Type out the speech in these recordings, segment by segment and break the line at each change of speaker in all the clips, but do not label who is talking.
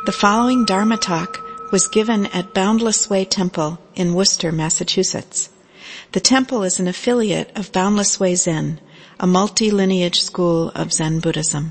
The following Dharma talk was given at Boundless Way Temple in Worcester, Massachusetts. The temple is an affiliate of Boundless Way Zen, a multi-lineage school of Zen Buddhism.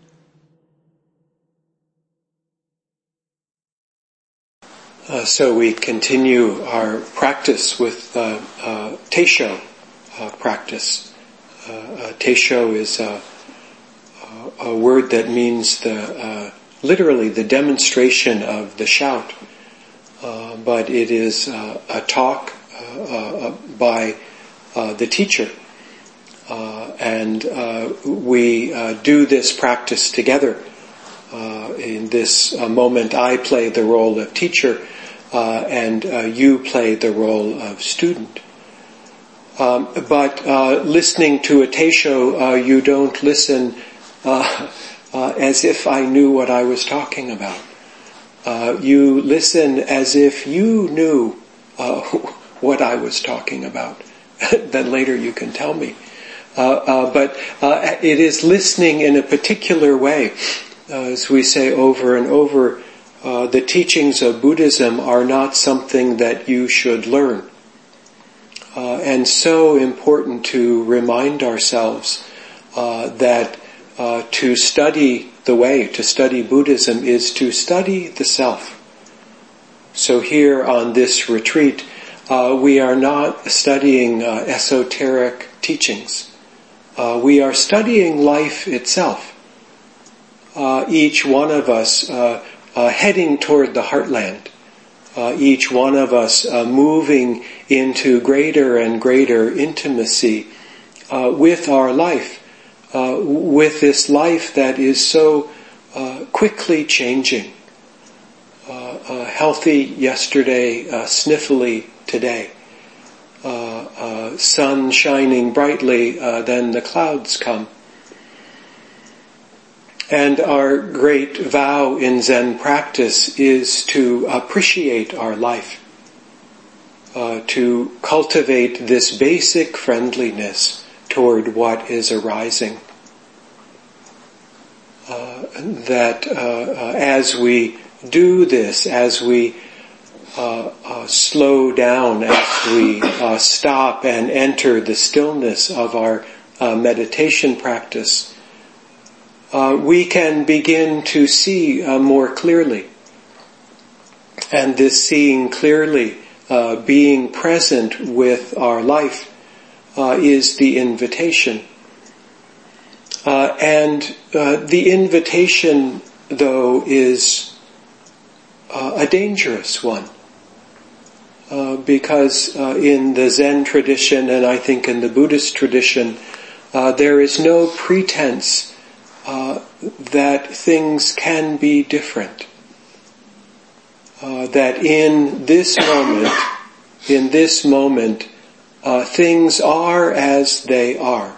So we continue our practice with Teisho practice. Teisho is a word that means literally the demonstration of the shout, but it is a talk by the teacher, and we do this practice together. In this moment, I play the role of teacher, and you play the role of student. But listening to a Teisho, you don't listen as if I knew what I was talking about. You listen as if you knew what I was talking about. Then later you can tell me. But it is listening in a particular way. As we say over and over, the teachings of Buddhism are not something that you should learn. And so important to remind ourselves that to study the way, to study Buddhism, is to study the self. So here on this retreat, we are not studying esoteric teachings. We are studying life itself. Each one of us heading toward the heartland. Each one of us moving into greater and greater intimacy with our life. With this life that is so quickly changing. Healthy yesterday, sniffly today. Sun shining brightly, then the clouds come. And our great vow in Zen practice is to appreciate our life, to cultivate this basic friendliness toward what is arising. That as we do this, as we slow down, as we stop and enter the stillness of our meditation practice, we can begin to see more clearly. And this seeing clearly, being present with our life, is the invitation. And the invitation, though, is a dangerous one. Because in the Zen tradition, and I think in the Buddhist tradition, there is no pretense that things can be different. That in this moment, things are as they are.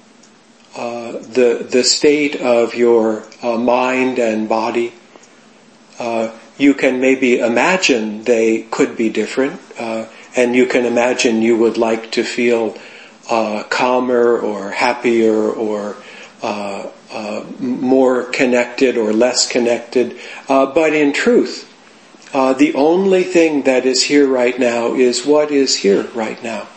The state of your mind and body, you can maybe imagine they could be different, and you can imagine you would like to feel calmer or happier or more connected or less connected. But in truth, the only thing that is here right now is what is here right now.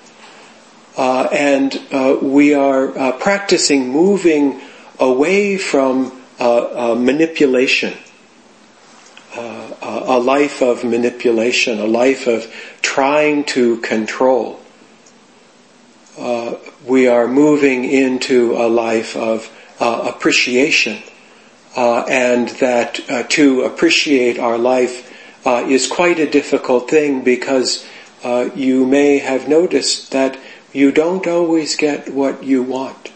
And we are practicing moving away from manipulation, a life of manipulation, a life of trying to control. We are moving into a life of appreciation, and that to appreciate our life is quite a difficult thing, because you may have noticed that you don't always get what you want.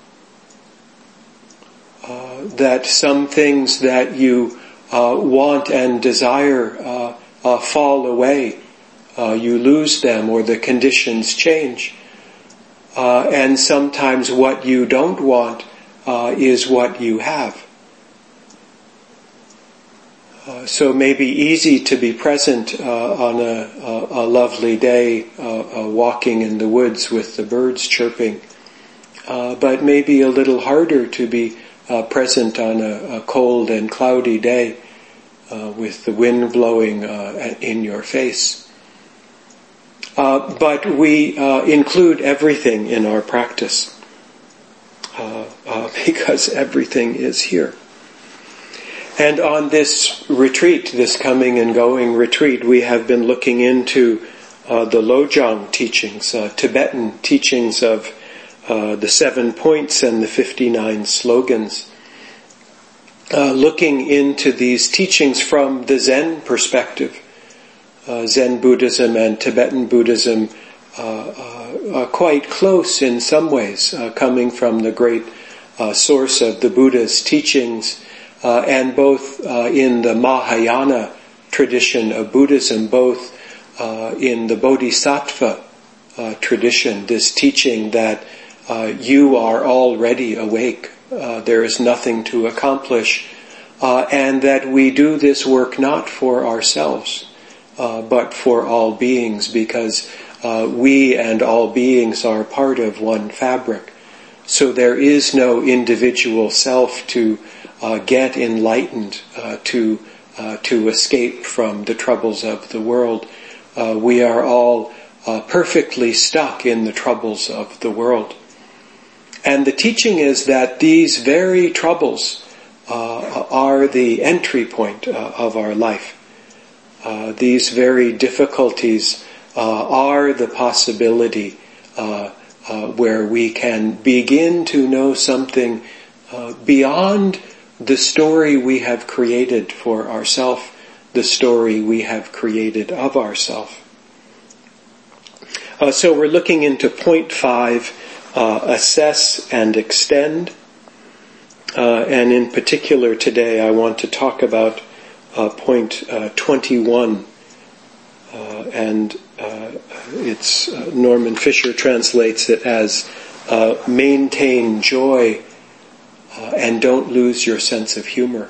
That some things that you want and desire fall away. You lose them, or the conditions change. And sometimes what you don't want is what you have. So it may be easy to be present on a lovely day, walking in the woods with the birds chirping, but maybe a little harder to be present on a cold and cloudy day with the wind blowing in your face. But we include everything in our practice because everything is here. And on this retreat, this coming and going retreat, we have been looking into the Lojong teachings, Tibetan teachings of the 7 points and the 59 slogans. Looking into these teachings from the Zen perspective. Zen Buddhism and Tibetan Buddhism are quite close in some ways, coming from the great source of the Buddha's teachings, and both in the Mahayana tradition of Buddhism, both in the Bodhisattva tradition, this teaching that you are already awake, there is nothing to accomplish, and that we do this work not for ourselves, but for all beings, because we and all beings are part of one fabric. So there is no individual self to get enlightened, to escape from the troubles of the world. We are all perfectly stuck in the troubles of the world. And the teaching is that these very troubles are the entry point of our life. These very difficulties are the possibility where we can begin to know something beyond the story we have created for ourselves, the story we have created of ourselves. So we're looking into point 5, assess and extend. And in particular today I want to talk about point 21. And it's Norman Fisher translates it as maintain joy and don't lose your sense of humor.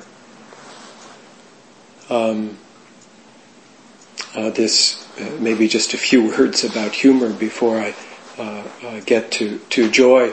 This maybe just a few words about humor before I get to joy.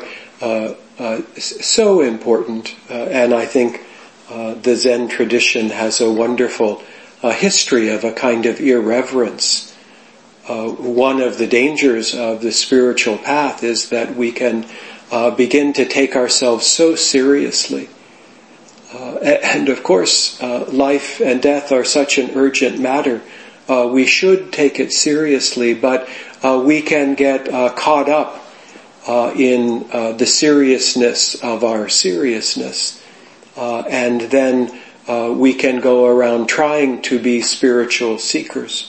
So important, and I think the Zen tradition has a wonderful history of a kind of irreverence. One of the dangers of the spiritual path is that we can begin to take ourselves so seriously. And of course, life and death are such an urgent matter. We should take it seriously, but we can get caught up in the seriousness of our seriousness. And then we can go around trying to be spiritual seekers.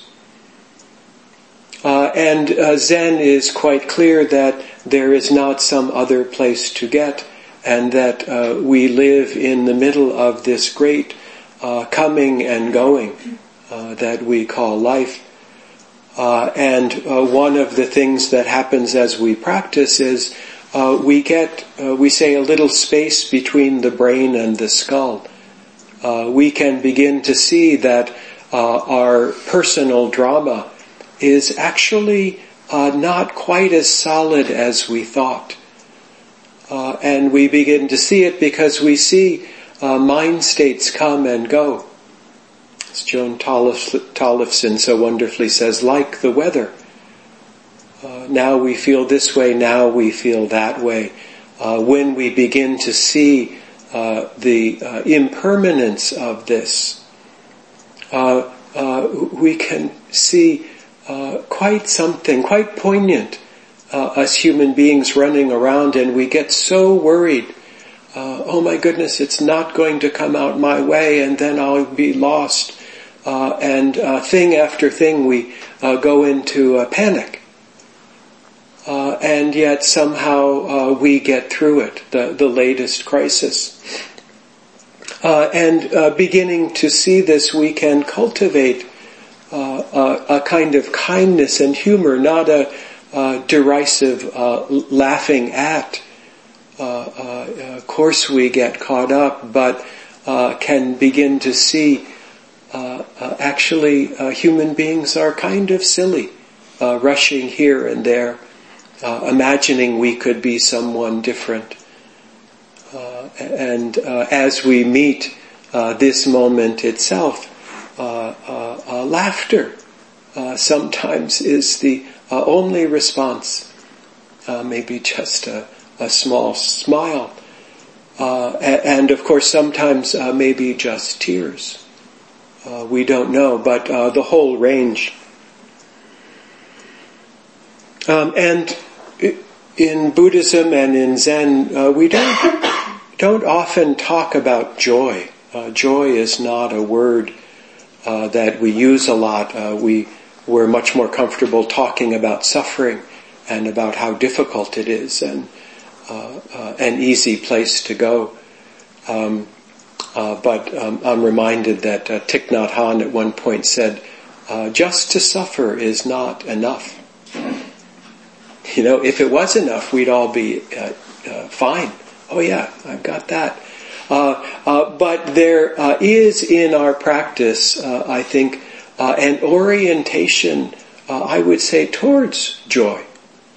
And Zen is quite clear that there is not some other place to get, and that we live in the middle of this great coming and going that we call life. And one of the things that happens as we practice is we say a little space between the brain and the skull. We can begin to see that our personal drama is actually not quite as solid as we thought. And we begin to see it because we see mind states come and go. As Joan Tollefson so wonderfully says, like the weather. Now we feel this way, now we feel that way. When we begin to see the impermanence of this, we can see quite something, quite poignant, us human beings running around, and we get so worried. Oh my goodness, it's not going to come out my way, and then I'll be lost. And thing after thing we go into a panic. And yet somehow we get through it, the latest crisis. And beginning to see this, we can cultivate a kind of kindness and humor, not a derisive laughing at. Of course we get caught up, but can begin to see actually human beings are kind of silly, rushing here and there, imagining we could be someone different. And as we meet this moment itself, laughter sometimes is the only response. Maybe just a small smile. And of course sometimes maybe just tears. We don't know, but the whole range. And in Buddhism and in Zen, we don't often talk about joy. Joy is not a word that we use a lot. We're much more comfortable talking about suffering and about how difficult it is, and an easy place to go. But I'm reminded that Thich Nhat Hanh at one point said, just to suffer is not enough. If it was enough, we'd all be fine. Oh yeah, I've got that. But there is in our practice, I think, an orientation, I would say, towards joy.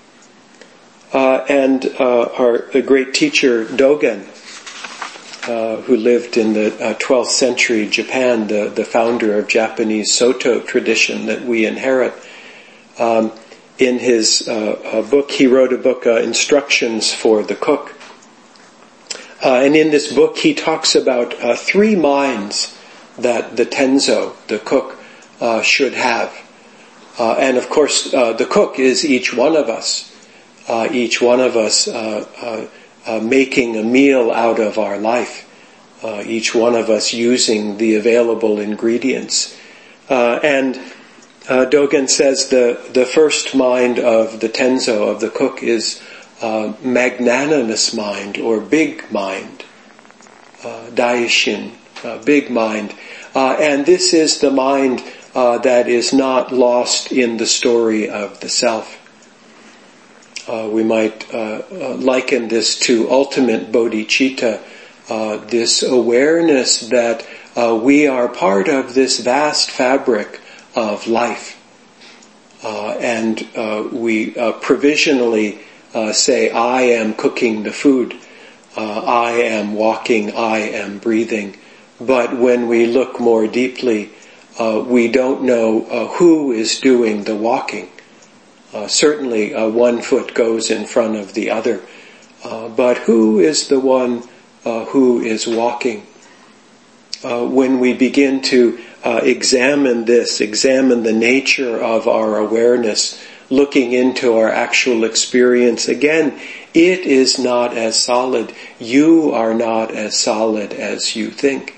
And the great teacher Dogen, who lived in the 12th century Japan, the founder of Japanese Soto tradition that we inherit, in his book, he wrote a book, Instructions for the Cook. And in this book, he talks about 3 minds that the tenzo, the cook, should have. And of course, the cook is each one of us. Each one of us making a meal out of our life. Each one of us using the available ingredients. And Dogen says the first mind of the tenzo, of the cook, is magnanimous mind or big mind, daishin, big mind. And this is the mind that is not lost in the story of the self. We might liken this to ultimate bodhicitta, this awareness that we are part of this vast fabric of life. And we provisionally say, I am cooking the food, I am walking, I am breathing. But when we look more deeply, we don't know who is doing the walking. Certainly one foot goes in front of the other, but who is the one who is walking? When we begin to examine the nature of our awareness, looking into our actual experience, again, it is not as solid. You are not as solid as you think.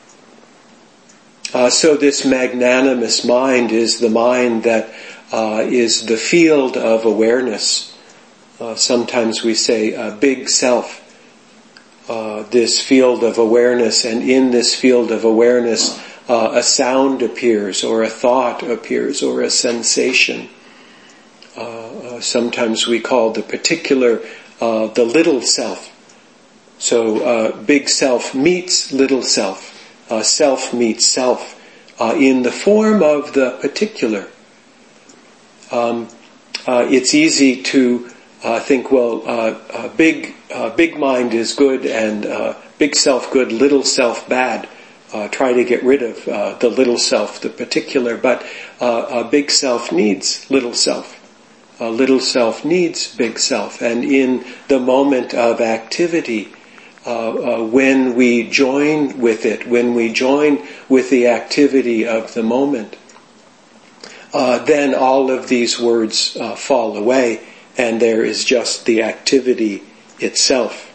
So this magnanimous mind is the mind that is the field of awareness. Sometimes we say big self. This field of awareness, and in this field of awareness, a sound appears, or a thought appears, or a sensation. Sometimes we call the particular the little self. So big self meets little self. Self meets self in the form of the particular. It's easy to think, well, big mind is good and big self good, little self bad. Try to get rid of the little self, the particular. But big self needs little self. Little self needs big self. And in the moment of activity, when we join with it, when we join with the activity of the moment, then all of these words fall away, and there is just the activity itself.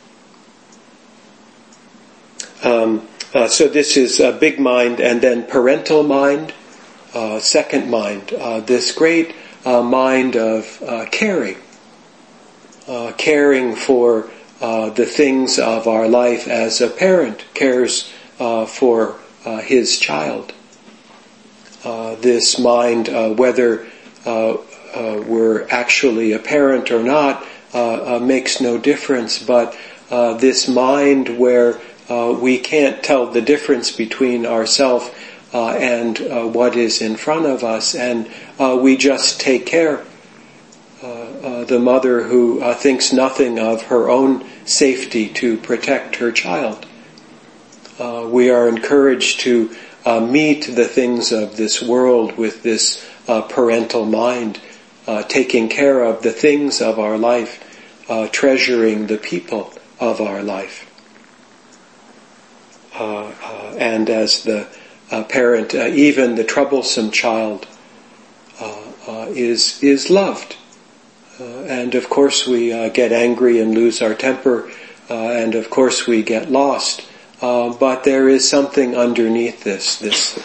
So this is big mind, and then parental mind, second mind, this great mind of caring for the things of our life as a parent cares for his child. This mind, whether we're actually a parent or not, makes no difference, but this mind where we can't tell the difference between ourselves and what is in front of us, and we just take care. The mother who thinks nothing of her own safety to protect her child. We are encouraged to meet the things of this world with this parental mind, taking care of the things of our life, treasuring the people of our life. And as the parent, even the troublesome child is loved. And of course we get angry and lose our temper, and of course we get lost. But there is something underneath this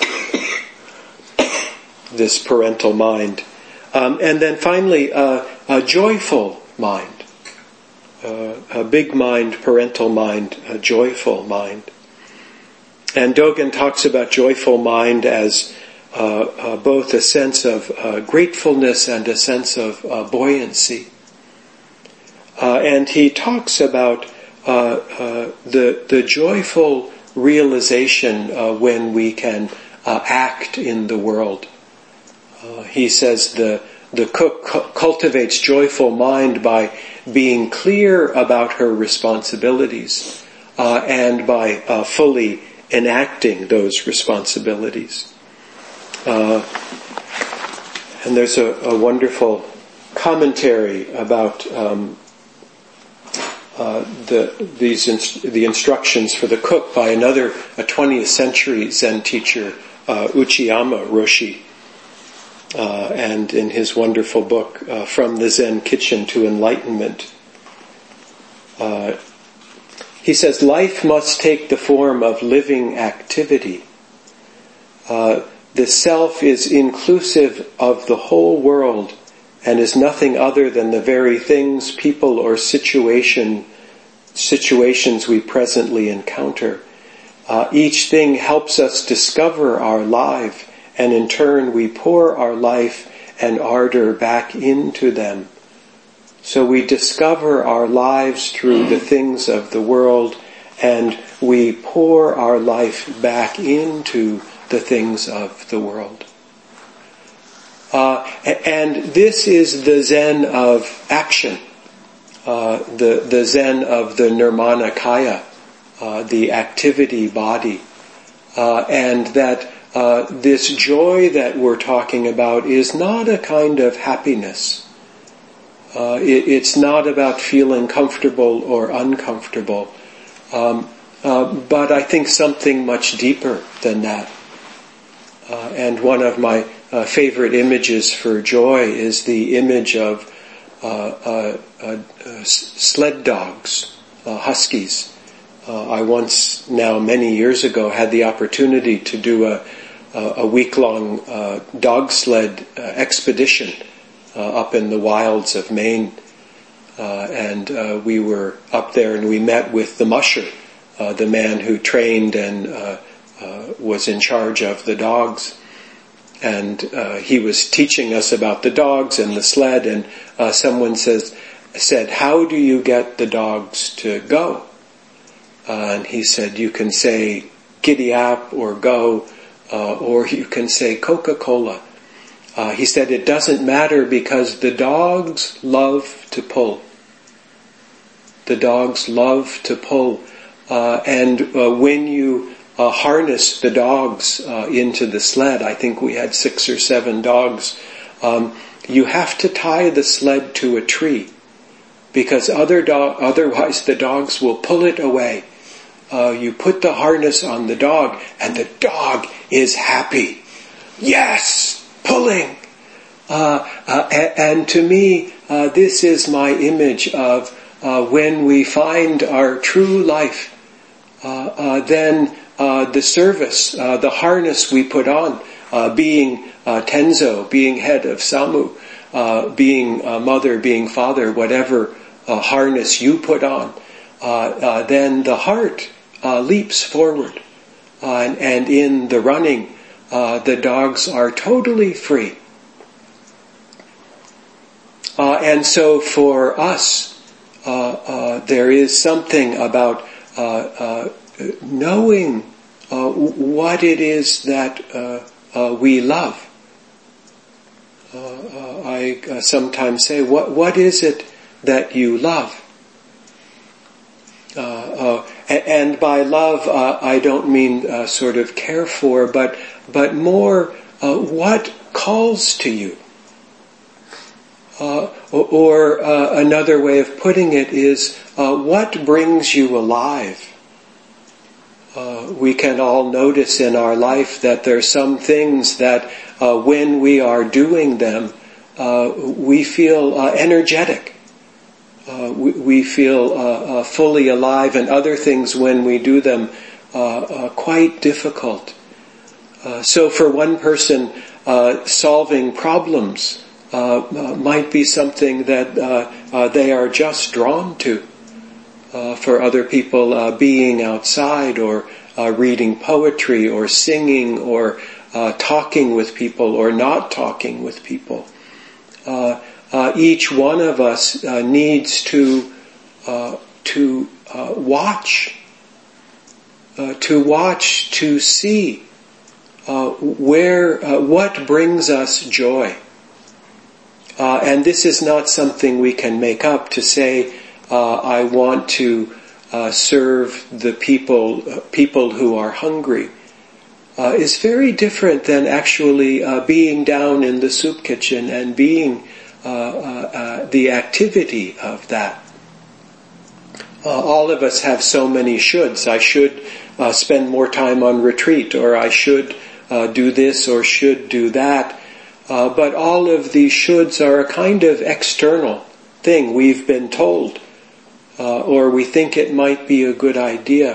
parental mind. And then finally, a joyful mind. A big mind, parental mind, a joyful mind. And Dogen talks about joyful mind as both a sense of gratefulness and a sense of buoyancy. And he talks about the joyful realization when we can act in the world. He says the cook cultivates joyful mind by being clear about her responsibilities and by fully enacting those responsibilities. And there's a wonderful commentary about the instructions for the cook by a 20th century Zen teacher, Uchiyama Roshi, and in his wonderful book, From the Zen Kitchen to Enlightenment. He says, life must take the form of living activity. The self is inclusive of the whole world and is nothing other than the very things, people, or situations we presently encounter. Each thing helps us discover our life, and in turn we pour our life and ardor back into them. So we discover our lives through the things of the world, and we pour our life back into the things of the world. And this is the Zen of action, the Zen of the Nirmanakaya, the activity body, and that this joy that we're talking about is not a kind of happiness. It's not about feeling comfortable or uncomfortable, but I think something much deeper than that. And one of my favorite images for joy is the image of sled dogs, huskies. I once, now many years ago, had the opportunity to do a week-long dog sled expedition up in the wilds of Maine. And we were up there and we met with the musher, the man who trained and was in charge of the dogs. And he was teaching us about the dogs and the sled, and someone said, how do you get the dogs to go? And he said, you can say giddy up or go, or you can say Coca-Cola. He said, it doesn't matter because the dogs love to pull. The dogs love to pull. And when you harness the dogs into the sled, I think we had 6 or 7 dogs, you have to tie the sled to a tree because otherwise the dogs will pull it away. You put the harness on the dog and the dog is happy. Yes! Pulling! And to me, this is my image of when we find our true life, then the service, the harness we put on, being Tenzo, being head of Samu, being mother, being father, whatever harness you put on, then the heart leaps forward. And in the running, the dogs are totally free. And so for us, there is something about knowing what it is that we love. I sometimes say, what is it that you love? And by love, I don't mean sort of care for, but more what calls to you. Or another way of putting it is what brings you alive. We can all notice in our life that there are some things that when we are doing them, we feel energetic. We feel fully alive, and other things when we do them quite difficult. So for one person, solving problems might be something that they are just drawn to. For other people, being outside or reading poetry or singing or talking with people or not talking with people. Each one of us needs to watch, to see what brings us joy. And this is not something we can make up to say, I want to serve the people who are hungry. Is very different than actually being down in the soup kitchen and being the activity of that. All of us have so many shoulds. I should spend more time on retreat, or I should do this or should do that. But all of these shoulds are a kind of external thing we've been told, or we think it might be a good idea.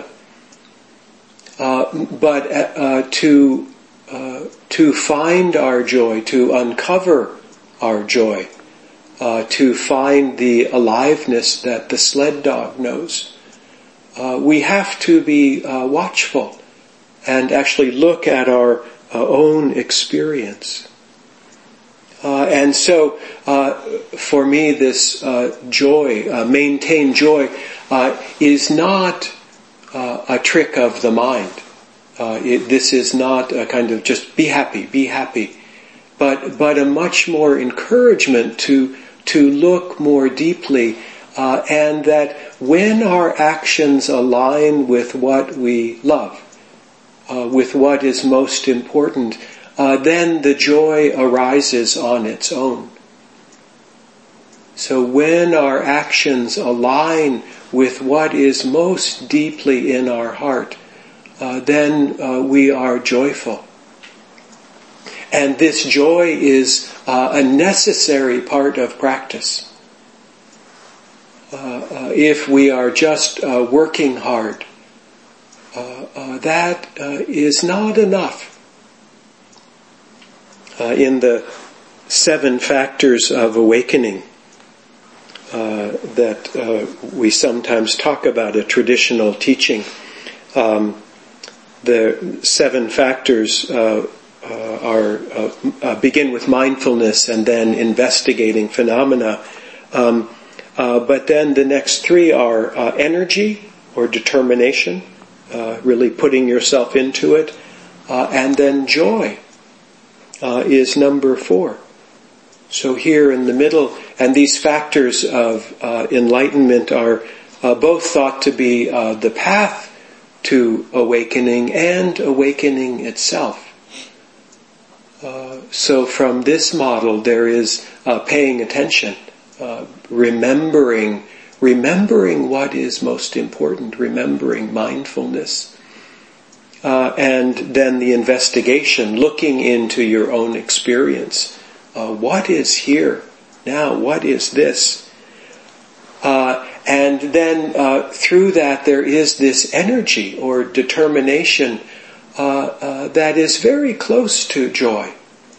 But to find our joy, to uncover our joy, to find the aliveness that the sled dog knows, we have to be watchful and actually look at our own experience. And so, for me, this joy, maintained joy, is not a trick of the mind. This is not a kind of just be happy, but a much more encouragement to look more deeply, and that when our actions align with what we love, with what is most important, then the joy arises on its own. So when our actions align with what is most deeply in our heart, then we are joyful. And this joy is a necessary part of practice. If we are just working hard, that is not enough. In the 7 factors of awakening that we sometimes talk about, a traditional teaching, the 7 factors are begin with mindfulness and then investigating phenomena. But then the next 3 are energy or determination, really putting yourself into it, and then joy is number 4. So here in the middle, and these factors of enlightenment are both thought to be the path to awakening and awakening itself. So from this model there is paying attention, remembering what is most important, remembering mindfulness. And then the investigation, looking into your own experience. What is here now? What is this? And then through that there is this energy or determination that is very close to joy.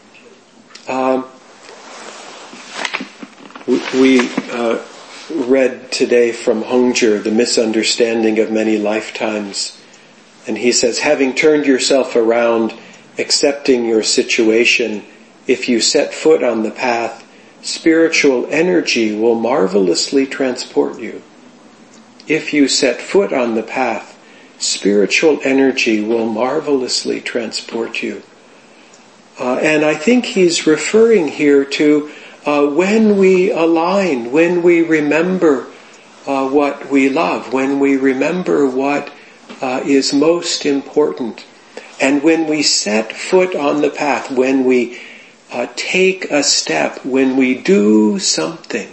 We read today from Hongzhi, The Misunderstanding of Many Lifetimes. And he says, having turned yourself around, accepting your situation, if you set foot on the path, spiritual energy will marvelously transport you. If you set foot on the path, spiritual energy will marvelously transport you. And I think he's referring here to when we align, when we remember what we love, when we remember what is most important. And when we set foot on the path, when we take a step, when we do something,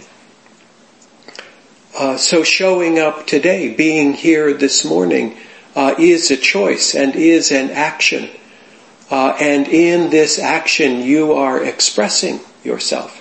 so showing up today, being here this morning, is a choice and is an action. And in this action you are expressing yourself.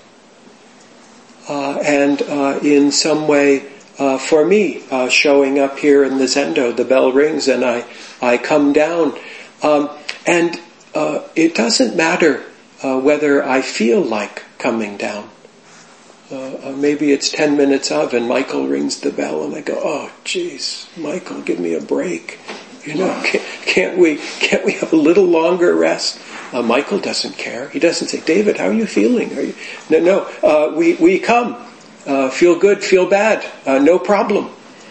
And in some way, for me, showing up here in the Zendo, the bell rings and I come down. And it doesn't matter whether I feel like coming down. Maybe it's 10 minutes of and Michael rings the bell and I go, oh geez, Michael, give me a break. Can't we have a little longer rest? Michael doesn't care. He doesn't say, David, how are you feeling? We come. Feel good, feel bad, no problem.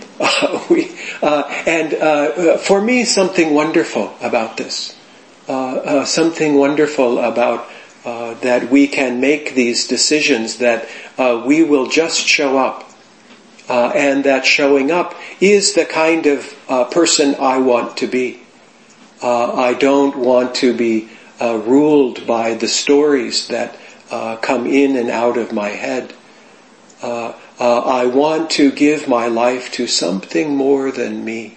For me, something wonderful about this. Something wonderful about that we can make these decisions, that we will just show up. And that showing up is the kind of person I want to be. I don't want to be ruled by the stories that come in and out of my head. I want to give my life to something more than me.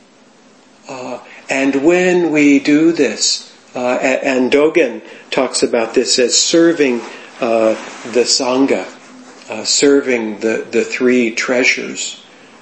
And when we do this, and Dogen talks about this as serving the Sangha, serving the three treasures.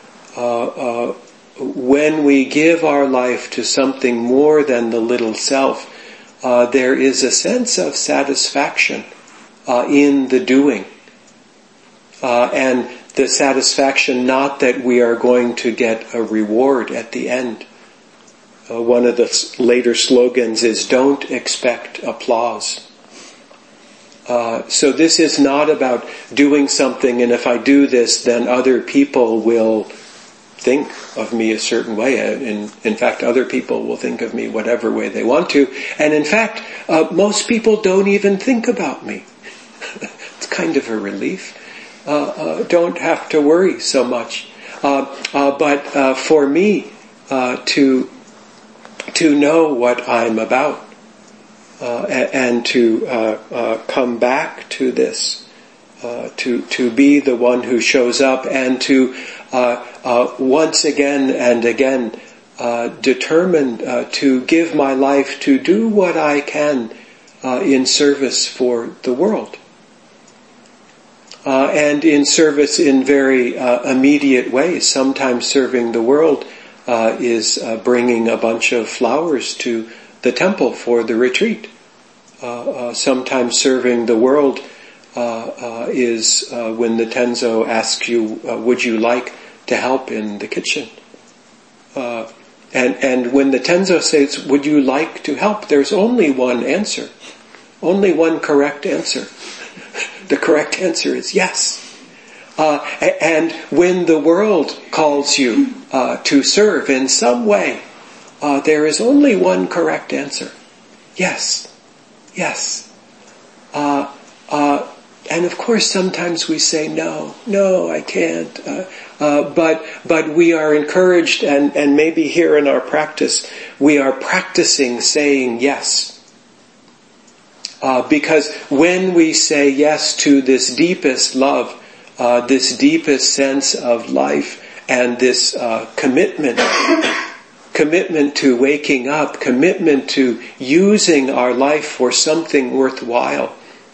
When we give our life to something more than the little self, there is a sense of satisfaction in the doing. And the satisfaction not that we are going to get a reward at the end. One of the later slogans is, don't expect applause. So this is not about doing something and if I do this then other people will think of me a certain way. In fact, other people will think of me whatever way they want to. And in fact, most people don't even think about me. It's kind of a relief. Don't have to worry so much. But for me to know what I'm about, and to come back to this, to be the one who shows up, and to once again and again determine to give my life to do what I can in service for the world. And in service in very immediate ways. Sometimes serving the world is bringing a bunch of flowers to the temple for the retreat. Sometimes serving the world is when the Tenzo asks you, would you like to help in the kitchen? And when the Tenzo says, would you like to help, there's only one answer. Only one correct answer. The correct answer is yes. And when the world calls you to serve in some way, there is only one correct answer. Yes. Yes. And of course sometimes we say no, I can't. But we are encouraged, and maybe here in our practice, we are practicing saying yes. Because when we say yes to this deepest love, this deepest sense of life, and this commitment to waking up, commitment to using our life for something worthwhile,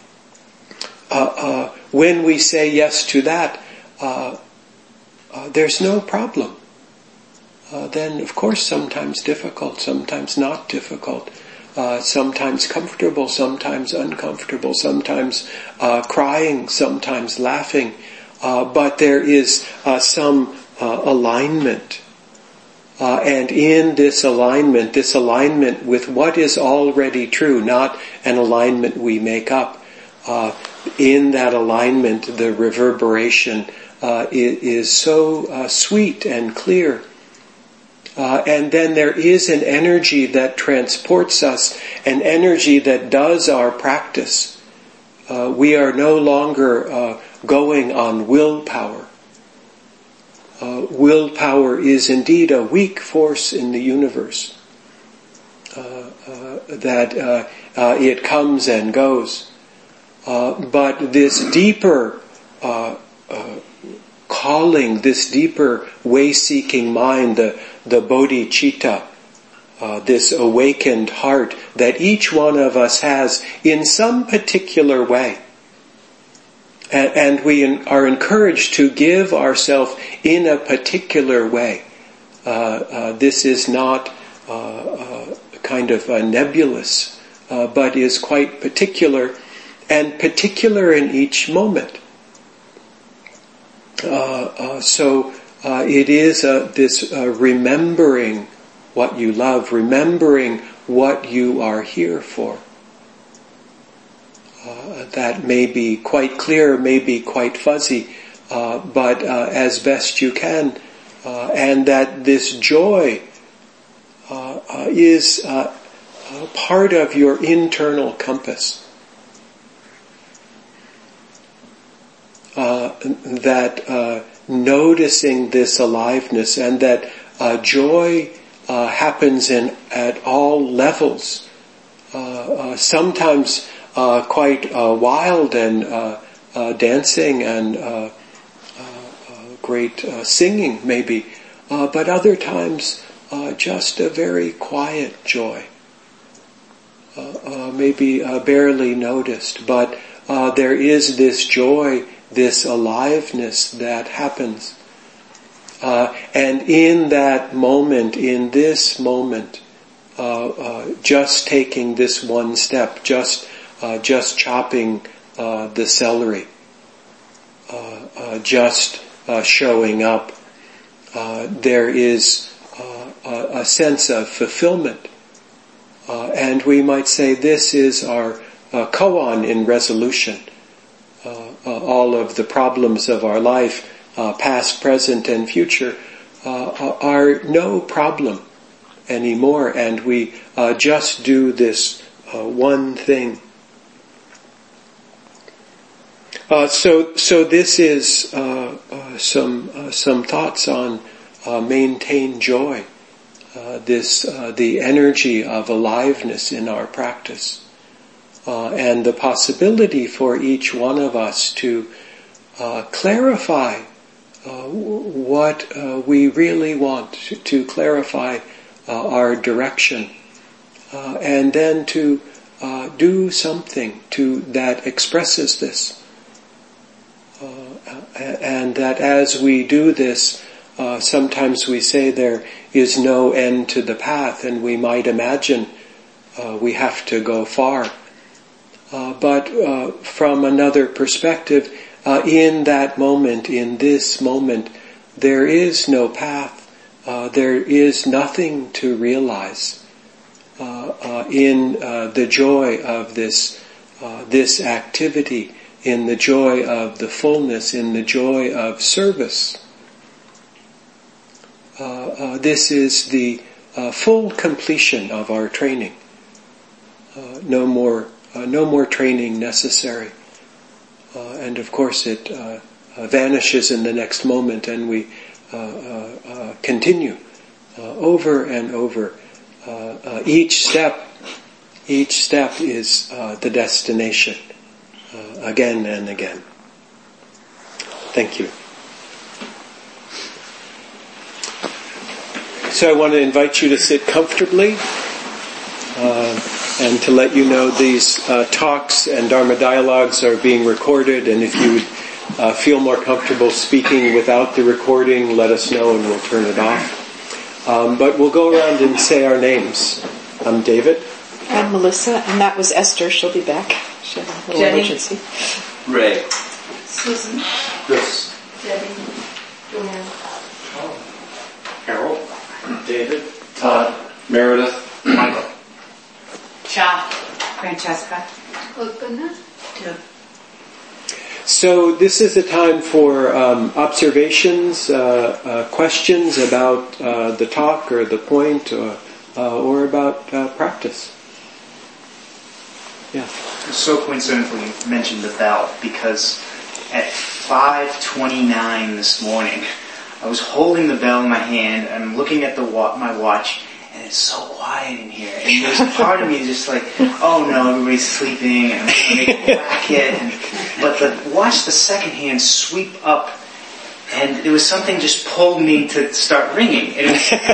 when we say yes to that, there's no problem. Then, of course, sometimes difficult, sometimes not difficult. Sometimes comfortable, sometimes uncomfortable, sometimes crying, sometimes laughing. But there is some alignment. And in this alignment with what is already true, not an alignment we make up, in that alignment the reverberation is so sweet and clear. And then there is an energy that transports us, an energy that does our practice. We are no longer going on willpower. willpower is indeed a weak force in the universe. That it comes and goes. But this deeper calling, this deeper way-seeking mind, the bodhicitta, this awakened heart that each one of us has in some particular way. And we are encouraged to give ourselves in a particular way. This is not kind of nebulous, but is quite particular, and particular in each moment. So it is this remembering what you love, remembering what you are here for. That may be quite clear, may be quite fuzzy, but as best you can, and that this joy is part of your internal compass. That noticing this aliveness, and that joy happens at all levels. Sometimes quite wild and dancing and great singing maybe, but other times just a very quiet joy, maybe barely noticed, but there is this joy, this aliveness that happens. And in that moment, in this moment, just taking this one step, just chopping the celery, just showing up, there is a sense of fulfillment. And we might say this is our koan in resolution. All of the problems of our life, past, present, and future, are no problem anymore, and we just do this one thing. So this is some thoughts on maintain joy. The energy of aliveness in our practice, and the possibility for each one of us to clarify what we really want, to clarify our direction, and then to do something that expresses this. And that as we do this, sometimes we say there is no end to the path, and we might imagine we have to go far. But from another perspective, in that moment, in this moment, there is no path. There is nothing to realize. In the joy of this activity, in the joy of the fullness, in the joy of service. This is the full completion of our training. No more training necessary. And of course it vanishes in the next moment, and we continue over and over. Each step is the destination, again and again. Thank you. So I want to invite you to sit comfortably, and to let you know these talks and Dharma dialogues are being recorded, and if you would feel more comfortable speaking without the recording, let us know and we'll turn it off. But we'll go around and say our names. I'm David.
I'm Melissa, and that was Esther. She'll be back. She had a little emergency.
Ray.
Susan.
Chris.
Debbie. Joanne.
Harold. David. Todd. Meredith. Michael.
Cha. Francesca. Opana.
So this is a time for observations, questions about the talk or the point, or about practice. Yeah.
So coincidentally you mentioned the bell, because at 5:29 this morning I was holding the bell in my hand, and I'm looking at my watch, and it's so quiet in here. And there's a part of me just like, oh no, everybody's sleeping, and I'm going to make a racket. But watch the second hand sweep up, and there was something just pulled me to start ringing. It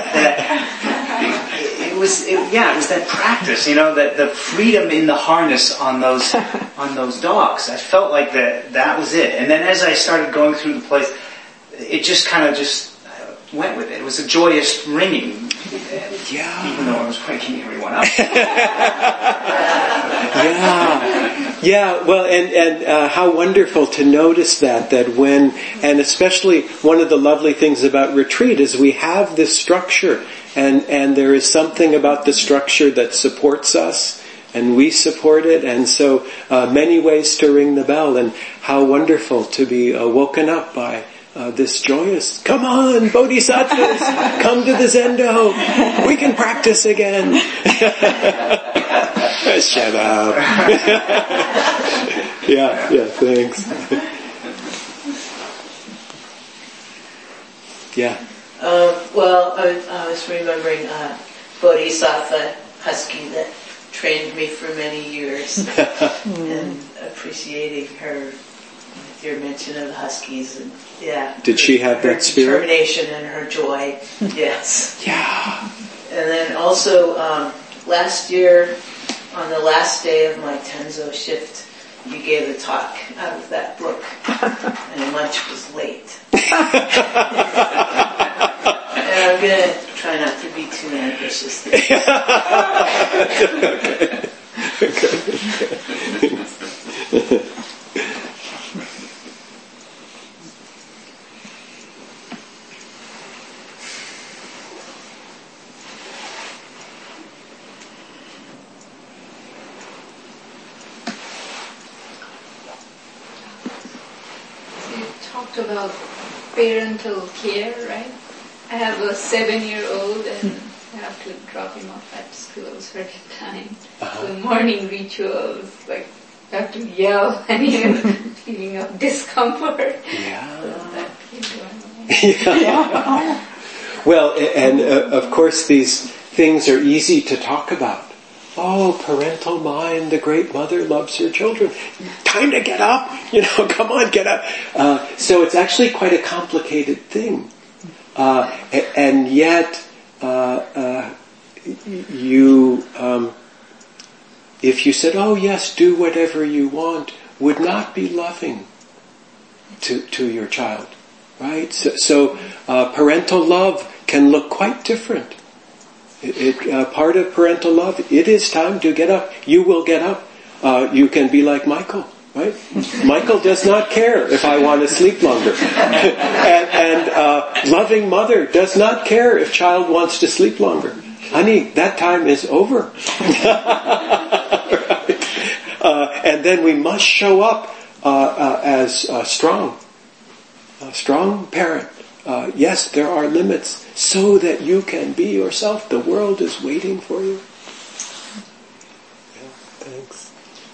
was that practice, that the freedom in the harness on those dogs. I felt like that was it. And then as I started going through the place, it just kind of went with it. It was a joyous ringing. Yeah. Even though I was waking everyone up.
Yeah. Well, and how wonderful to notice that when, and especially one of the lovely things about retreat is we have this structure, and there is something about the structure that supports us, and we support it, and so many ways to ring the bell, and how wonderful to be woken up by this joyous, come on, bodhisattvas, come to the zendo, we can practice again. Shut up. Yeah, thanks. Yeah.
Well, I was remembering Bodhisattva Husky that trained me for many years, and appreciating her, with your mention of the Huskies, and
Did she have that spirit?
Her determination and her joy, yes.
Yeah.
And then also, last year, on the last day of my Tenzo shift, you gave a talk out of that brook, and lunch was late. And I'm going to try not to be too ambitious this year.
About parental care, right? I have a 7-year-old and I have to drop him off at school a certain time. So morning rituals, like I have to yell and feeling of discomfort.
Yeah.
So that keeps going on.
Well, and of course these things are easy to talk about. Oh, parental mind, the great mother loves her children. Time to get up, come on, get up. So it's actually quite a complicated thing. And yet, if you said, oh yes, do whatever you want, would not be loving to your child, right? So parental love can look quite different. Part of parental love, it is time to get up. You will get up. You can be like Michael, right? Michael does not care if I want to sleep longer. and loving mother does not care if child wants to sleep longer. Honey, that time is over. Right? And then we must show up as a strong parent. Yes, there are limits, so that you can be yourself. The world is waiting for you. Yeah, thanks.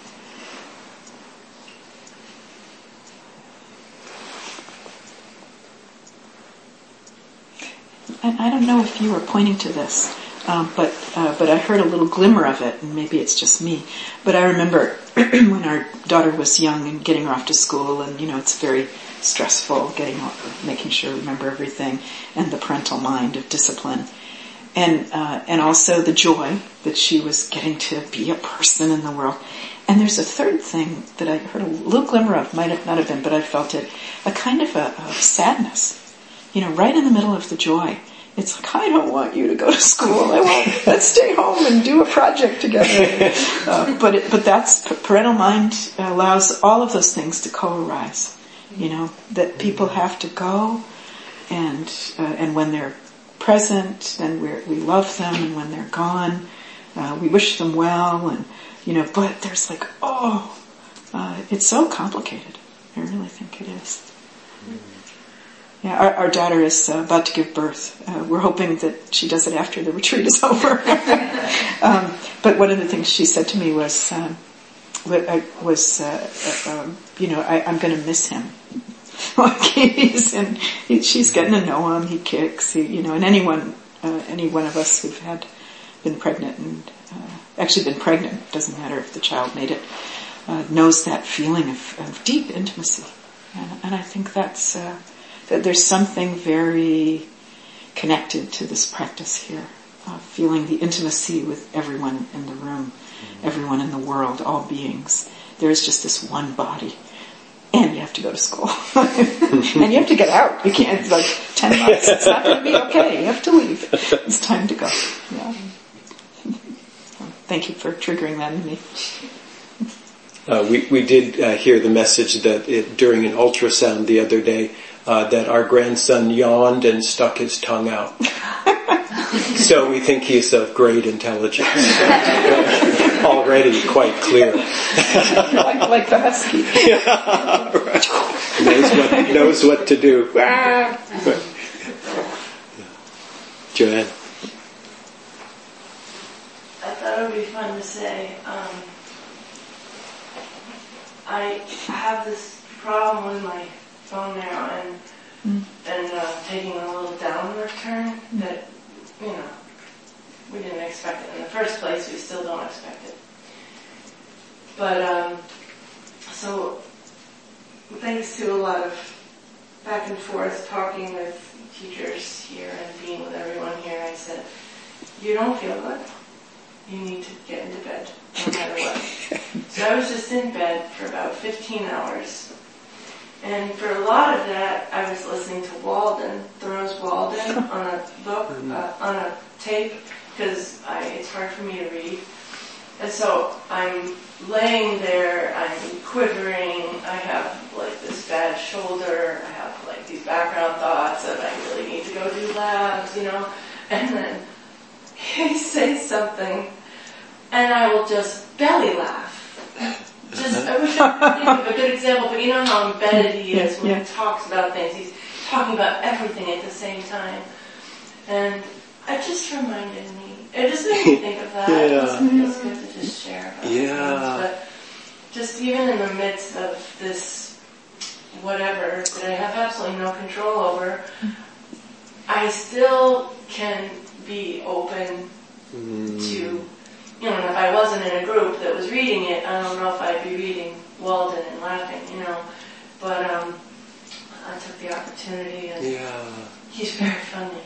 And I don't know if you were pointing to this, but I heard a little glimmer of it, and maybe it's just me. But I remember when our daughter was young and getting her off to school, and it's very stressful, making sure remember everything, and the parental mind of discipline, and also the joy that she was getting to be a person in the world. And there's a third thing that I heard a little glimmer of, might not have been, but I felt it, a kind of a sadness, right in the middle of the joy. It's like, I don't want you to go to school. Let's stay home and do a project together. But that's parental mind allows all of those things to co-arise. That people have to go, and when they're present, then we love them, and when they're gone, we wish them well, and but there's like, it's so complicated. I really think it is. Yeah, our daughter is about to give birth. We're hoping that she does it after the retreat is over. But one of the things she said to me was, I'm going to miss him. she's getting to know him. He kicks, and any one of us who've been pregnant and actually been pregnant, doesn't matter if the child made it, knows that feeling of deep intimacy. And I think that there's something very connected to this practice here, feeling the intimacy with everyone in the room, everyone in the world, all beings. There's just this one body. And you have to go to school. And you have to get out. You can't, 10 months, it's not going to be okay. You have to leave. It's time to go. Yeah. Thank you for triggering that in me.
We did hear the message that during an ultrasound the other day, that our grandson yawned and stuck his tongue out. So we think he's of great intelligence. Already quite clear.
like the husky.
Yeah, right. Knows what to do. Joanne.
I thought it would be fun to say, I have this problem with my phone now and taking a little downward turn that, we didn't expect it in the first place. We still don't expect it. But, so thanks to a lot of back and forth talking with teachers here and being with everyone here, I said, you don't feel good. You need to get into bed, no matter what. So I was just in bed for about 15 hours. And for a lot of that, I was listening to Walden, Thoreau's Walden, on a book, on a tape, because it's hard for me to read. And so I'm laying there, I'm quivering, I have this bad shoulder, I have these background thoughts that I really need to go do labs, and then he says something, and I will just belly laugh. I wish I could think of a good example, but you know how embedded he is when he talks about things. He's talking about everything at the same time. And it just reminded me, it just made me think of that.
Yeah.
It feels good to just share about things. But just even in the midst of this whatever that I have absolutely no control over, I still can be open to, and if I wasn't in a group that was reading it, I don't know if I'd be reading Walden and laughing, but I took the opportunity and he's very funny.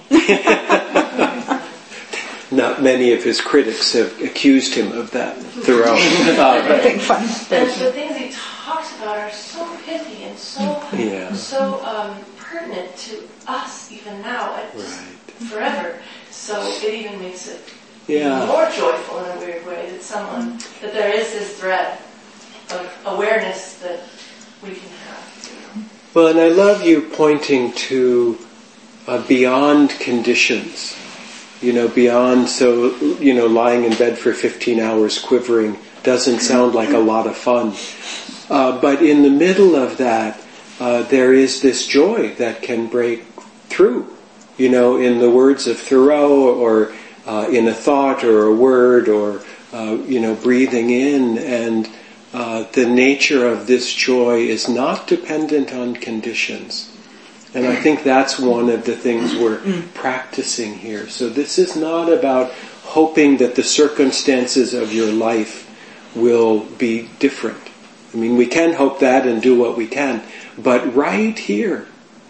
Not many of his critics have accused him of that. Thoreau.
And the things he talks about are so pithy and so pertinent to us even now, forever. So it even makes it more joyful in a weird way that there is this thread of awareness that we can have.
Well, and I love you pointing to beyond conditions. Beyond, lying in bed for 15 hours quivering doesn't sound like a lot of fun. But in the middle of that, there is this joy that can break through. In the words of Thoreau, or in a thought or a word, or breathing in, and the nature of this joy is not dependent on conditions. And I think that's one of the things we're practicing here. So this is not about hoping that the circumstances of your life will be different. I mean, we can hope that and do what we can, but right here,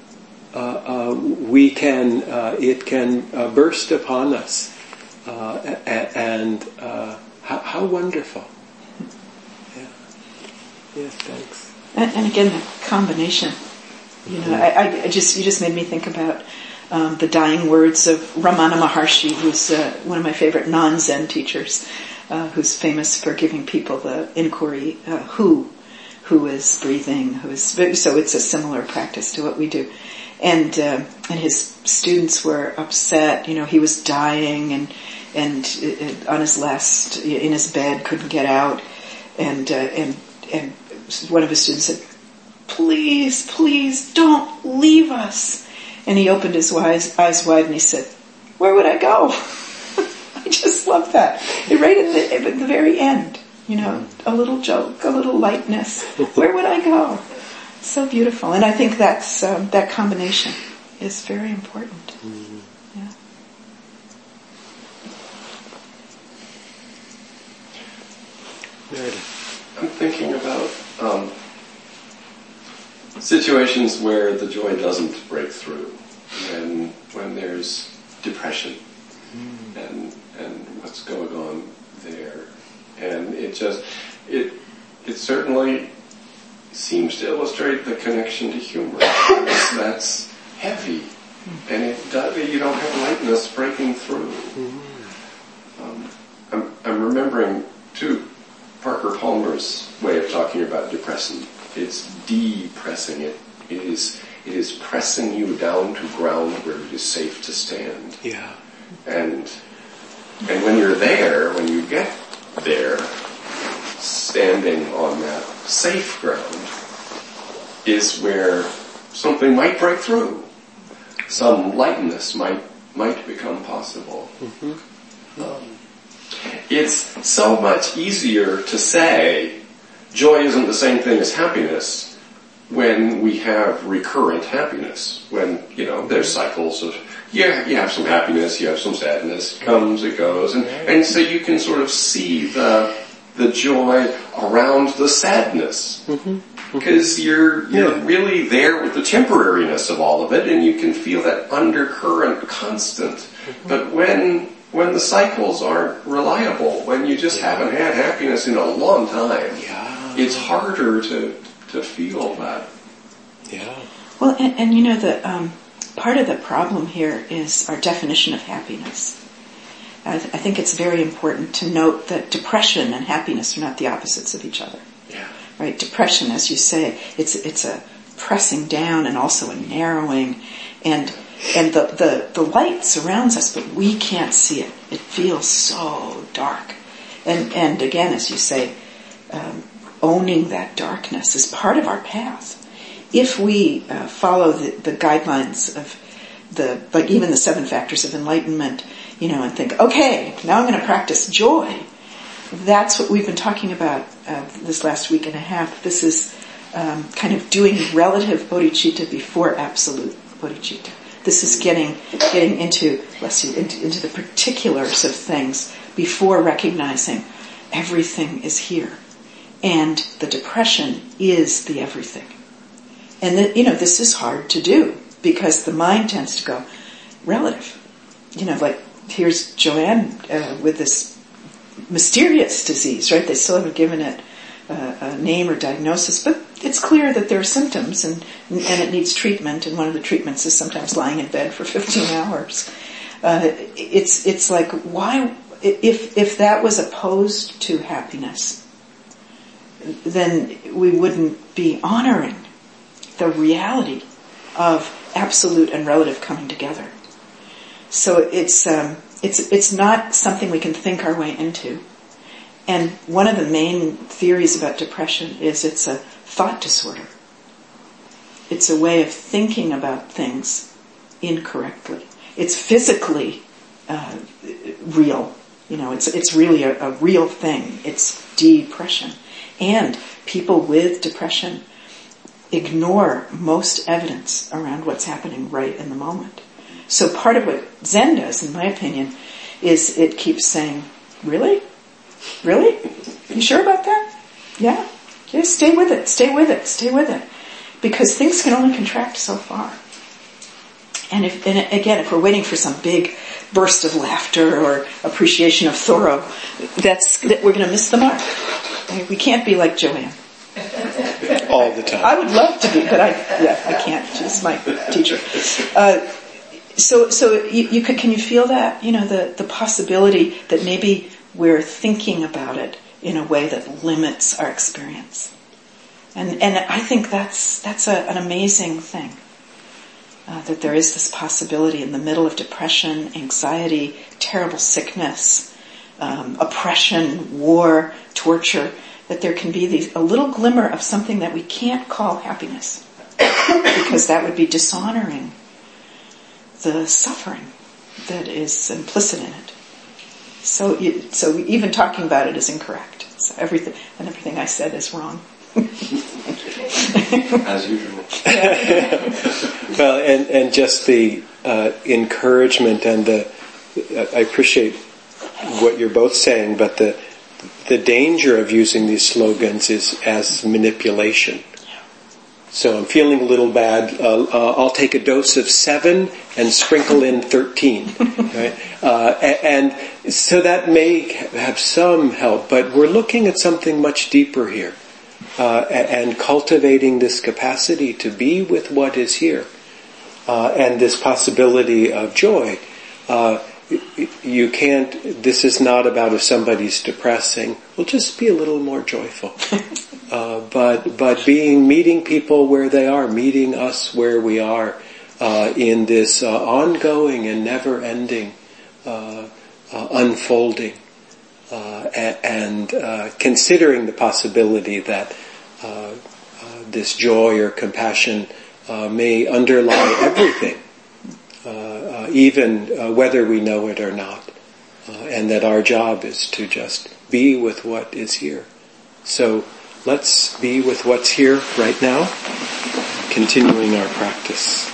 we can. It can burst upon us, and how wonderful! Yeah. Yes, thanks.
And again, the combination. You just made me think about the dying words of Ramana Maharshi, who's one of my favorite non-Zen teachers, who's famous for giving people the inquiry, who is breathing, so it's a similar practice to what we do. And his students were upset, he was dying and on his last, in his bed, couldn't get out, and one of his students said, please don't leave us. And he opened his eyes wide and he said, where would I go? I just love that. Right at the very end, a little joke, a little lightness. Where would I go? So beautiful. And I think that's that combination is very important.
Mm-hmm.
Yeah.
Meredith.
I'm thinking about situations where the joy doesn't break through, when there's depression and what's going on there, and it certainly seems to illustrate the connection to humor. That's heavy, and you don't have lightness breaking through. I'm remembering too Parker Palmer's way of talking about depression. It's depressing it. It is pressing you down to ground where it is safe to stand.
Yeah.
And when you're there, when you get there, standing on that safe ground is where something might break through. Some lightness might become possible. It's so much easier to say joy isn't the same thing as happiness when we have recurrent happiness. When, there's cycles of, you have some happiness, you have some sadness, it comes, it goes, and so you can sort of see the joy around the sadness. Because you're really there with the temporariness of all of it, and you can feel that undercurrent constant. But when the cycles aren't reliable, when you just haven't had happiness in a long time, it's harder to feel that.
Yeah.
Well, and the part of the problem here is our definition of happiness. I think it's very important to note that depression and happiness are not the opposites of each other.
Yeah.
Right? Depression, as you say, it's a pressing down and also a narrowing, and the light surrounds us, but we can't see it. It feels so dark. And again, as you say, owning that darkness is part of our path. If we follow the guidelines of even the 7 factors of enlightenment, and think, okay, now I'm going to practice joy. That's what we've been talking about this last week and a half. This is kind of doing relative bodhicitta before absolute bodhicitta. This is getting into the particulars of things before recognizing everything is here, and the depression is the everything. And this is hard to do because the mind tends to go relative. Like here's Joanne with this mysterious disease, right? They still haven't given it a name or diagnosis, but it's clear that there are symptoms and it needs treatment, and one of the treatments is sometimes lying in bed for 15 hours. It's like, why, if that was opposed to happiness, then we wouldn't be honoring the reality of absolute and relative coming together. So it's not something we can think our way into. And one of the main theories about depression is it's a thought disorder. It's a way of thinking about things incorrectly. It's physically real. It's really a real thing. It's depression. And people with depression ignore most evidence around what's happening right in the moment. So part of what Zen does, in my opinion, is it keeps saying, really? Really? You sure about that? Yeah? Just stay with it, stay with it, stay with it. Because things can only contract so far. And again, if we're waiting for some big burst of laughter or appreciation of Thoreau, we're going to miss the mark. We can't be like Joanne.
All the time.
I would love to be, but I can't. She's my teacher. So can you feel that? The possibility that maybe we're thinking about it in a way that limits our experience. And I think that's an amazing thing. That there is this possibility in the middle of depression, anxiety, terrible sickness, oppression, war, torture, that there can be a little glimmer of something that we can't call happiness, because that would be dishonoring the suffering that is implicit in it. So even talking about it is incorrect. So everything I said is wrong.
As usual.
Well, and just the encouragement and I appreciate what you're both saying, but the danger of using these slogans is as manipulation. So I'm feeling a little bad. I'll take a dose of 7 and sprinkle in 13. Right? And so that may have some help, but we're looking at something much deeper here. And cultivating this capacity to be with what is here. And this possibility of joy. You can't, this is not about if somebody's depressing, well, just be a little more joyful. But meeting people where they are, meeting us where we are, in this ongoing and never-ending unfolding, and considering the possibility that this joy or compassion may underlie everything, even whether we know it or not, and that our job is to just be with what is here. So let's be with what's here right now, continuing our practice.